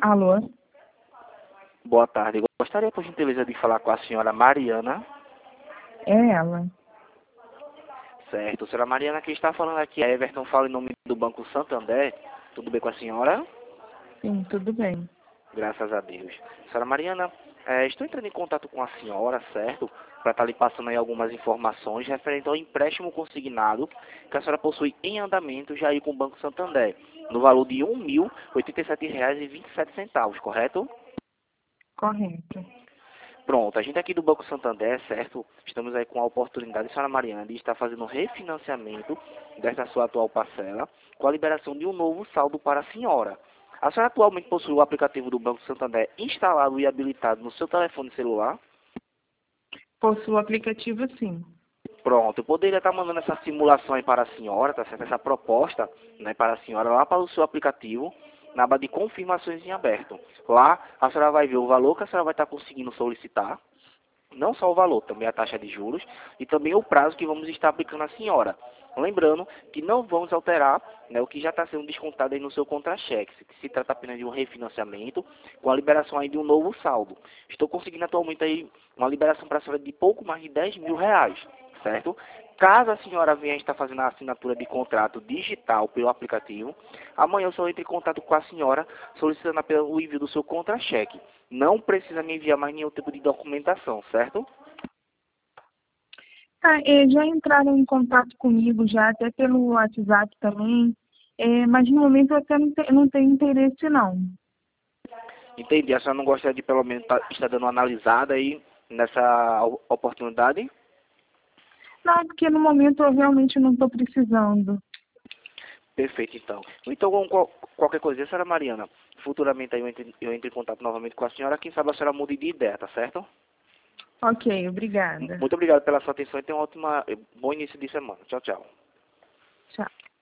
Alô? Boa tarde. Gostaria, por gentileza, de falar com a senhora Mariana. É ela. Certo. Senhora Mariana, quem está falando aqui é Everton, fala em nome do Banco Santander. Tudo bem com a senhora? Sim, tudo bem. Graças a Deus. Senhora Mariana, estou entrando em contato com a senhora, certo? Para estar lhe passando aí algumas informações referente ao empréstimo consignado que a senhora possui em andamento já aí com o Banco Santander, no valor de R$ 1.087,27, correto? Correto. Pronto, a gente aqui do Banco Santander, certo? Estamos aí com a oportunidade, senhora Mariana, de estar fazendo um refinanciamento dessa sua atual parcela, com a liberação de um novo saldo para a senhora. A senhora atualmente possui o aplicativo do Banco Santander instalado e habilitado no seu telefone celular? Possuo o aplicativo, sim. Pronto, eu poderia estar mandando essa simulação aí para a senhora, tá certo? Essa proposta, né, para a senhora lá para o seu aplicativo, na aba de confirmações em aberto. Lá a senhora vai ver o valor que a senhora vai estar conseguindo solicitar, não só o valor, também a taxa de juros e também o prazo que vamos estar aplicando à senhora. Lembrando que não vamos alterar, né, o que já está sendo descontado aí no seu contra-cheque, se trata apenas de um refinanciamento com a liberação aí de um novo saldo. Estou conseguindo atualmente aí uma liberação para a senhora de pouco mais de R$ 10.000, certo? Caso a senhora venha estar fazendo a assinatura de contrato digital pelo aplicativo, amanhã eu só entro em contato com a senhora solicitando apenas o envio do seu contra-cheque. Não precisa me enviar mais nenhum tipo de documentação, certo? Tá, já entraram em contato comigo já, até pelo WhatsApp também, mas no momento eu até não tenho interesse, não. Entendi. A senhora não gostaria de pelo menos estar dando uma analisada aí nessa oportunidade? Não, porque no momento eu realmente não estou precisando. Perfeito, então. Então, qualquer coisa, senhora Mariana, futuramente aí eu entro em contato novamente com a senhora, quem sabe a senhora mude de ideia, tá certo? Ok, obrigada. Muito obrigado pela sua atenção e tenha bom início de semana. Tchau, tchau. Tchau.